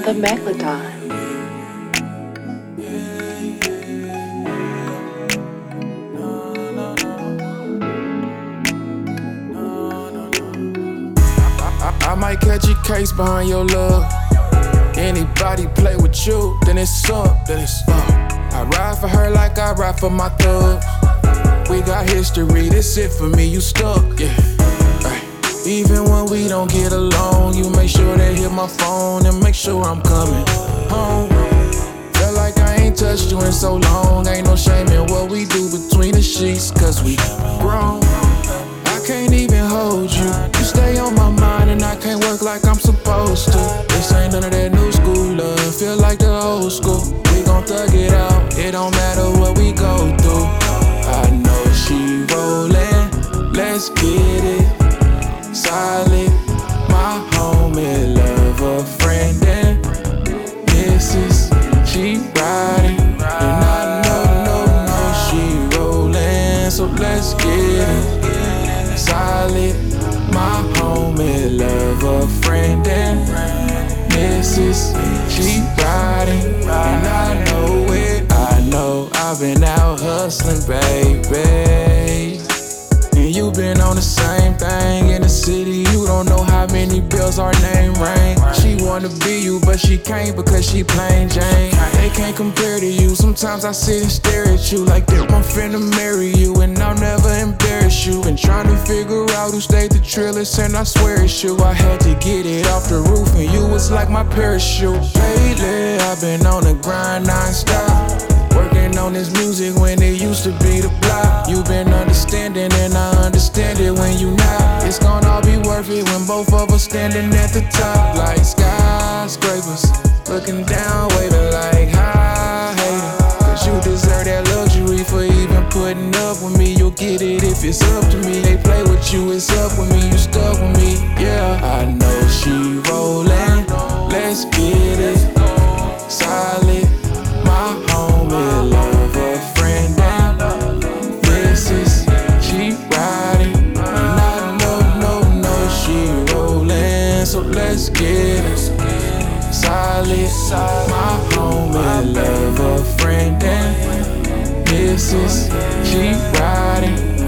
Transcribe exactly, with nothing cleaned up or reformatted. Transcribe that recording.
The Megalodon. I might catch a case behind your love. Anybody play with you, then it's up, then it's up. I ride for her like I ride for my thugs. We got history, this it for me, you stuck, yeah. Ay. Even when we don't get along, you make sure they hit my phone and make sure I'm coming home. Feel like I ain't touched you in so long. Ain't no shame in what we do between the sheets, cause we grown. I can't even hold you. You stay on my mind and I can't work like I'm supposed to. This ain't none of that new school love. Feel like the old school. We gon' thug it out. It don't matter what we go through. I know she rollin'. Let's get it. Solid. My homie, love a friend and missus. She riding. And I know, no, no, she rollin'. So let's get it. Solid, my homie, love a friend and missus. She riding, and I know it. I know I've been out hustling, baby. And you been on the same thing in the city. You don't know how many bills our name rang. She wanna be you, but she can't because she plain Jane. They can't compare to you. Sometimes I sit and stare at you like that. I'm finna marry you and I'll never embarrass you. Been trying to figure out who stayed the trillest, and I swear it's you. I had to get it off the roof and you was like my parachute. Lately I've been on the grind non-stop, working on this music when it used to be the block. You've been understanding and I understand it when you not. It's gonna all be worth it when both of us standing at the top like skyscrapers, looking down, waving like hi, hater. Cause you deserve that luxury for even putting up with me. You'll get it if it's up to me. They play with you, it's up with me. You stuck with me, yeah. I know she rollin'. Let's get it. Solid. My homie, love a friend and missus. She riding, and I know, no, no, she rollin'. So let's get it. Solid, my homie, love a friend and missus. She riding.